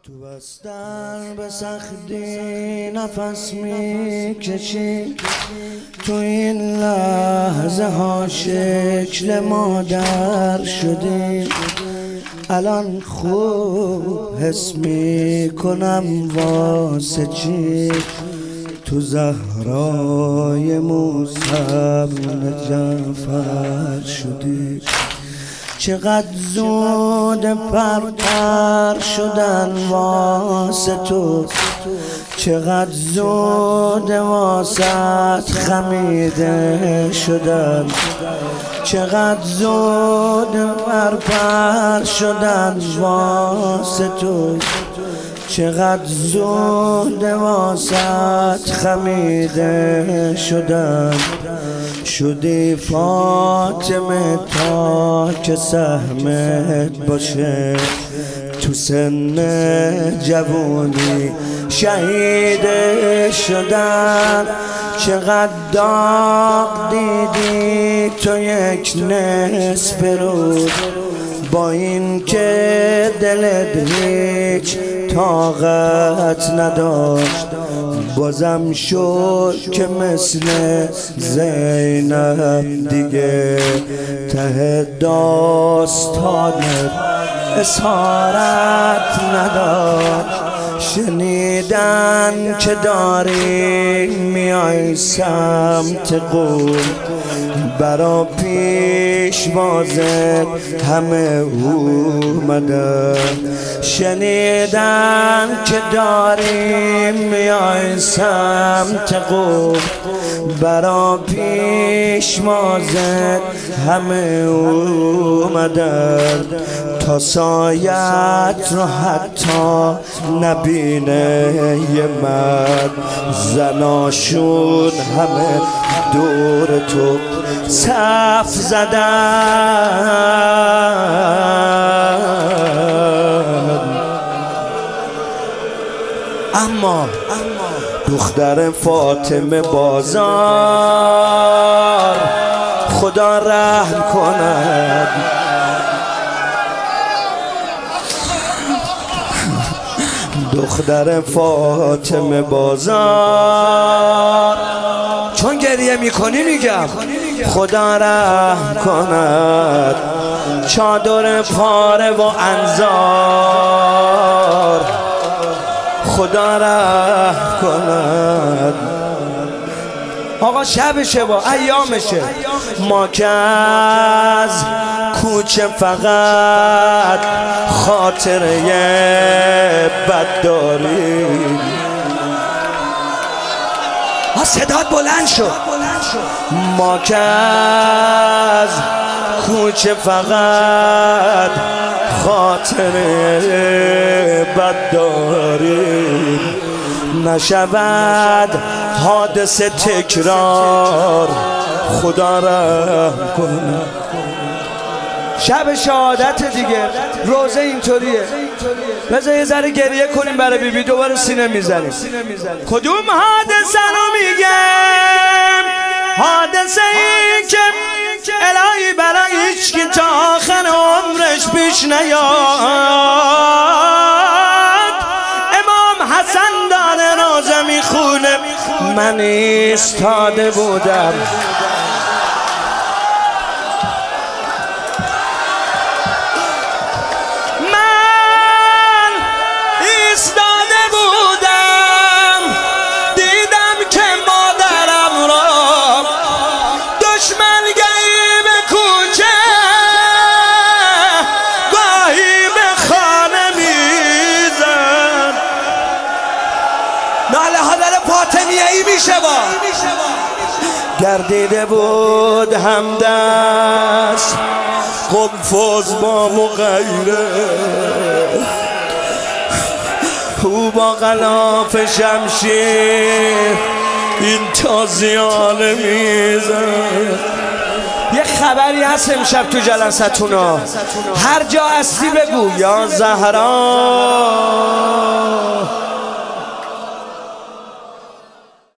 تو بستر به سختی نفس میکشی، تو این لحظه ها شکل مادر شدی. الان خوب حس میکنم واسه چی تو زهرای موسی بن جعفر شدی. چقدر زود پرپر شدن واسه تو، چقدر زود واسط خمیده شدن، چقدر زود پرپر شدن واسه تو، چقدر زود واسط خمیده شدن. شدی فاطمه تا که سهمت باشه، تو سن جوانی شهید شدن. چقدر داغ دیدی تو یک نصف روز، با این که دلت هیچ طاقت نداشت، بازم شد که مثل زینب دیگه ته داستانت اسارت نداشت. شنیدن که داری میای سمت قوم، برا پیشوازت همه اومدن. شنیدن که داری میای سمت قوم، برا پیشوازت همه اومدن. تا سایت رو حتی نبینه یه مرد، زناشون همه دور تو صف زدن. اما دختر فاطمه بازار خدا رحم کند، دختر فاطمه بازار. چون گریه میکنی میگم خدا رحم کند، چادر پاره و انزار خدا رحم کند. آقا شبشه با ایامشه، ما که از کوچه فقط خاطره بد داریم. صدات بلند شد. ما که از کوچه فقط خاطره بد داریم. نشود حادثه تکرار خدا رحم کنه. شب شهادت دیگه، روزه اینطوریه. بذار یه ذره گریه کنیم برای بیبی، دوباره سینه میزنیم. کدوم حادثه رو میگم؟ حادثه ای که الهی برای هیچ کی تا آخر عمرش پیش نیاد. امام حسن داره روزه میخونه، من ایستاده بودم. ناله ها داره فاطمیه ای میشه با گردیده بود همدست قنفذ با مغیره، او با غلاف شمشیر این تازیانه میزن. یه خبری هست امشب تو جلستونا، هر جا هستی بگو یا زهرا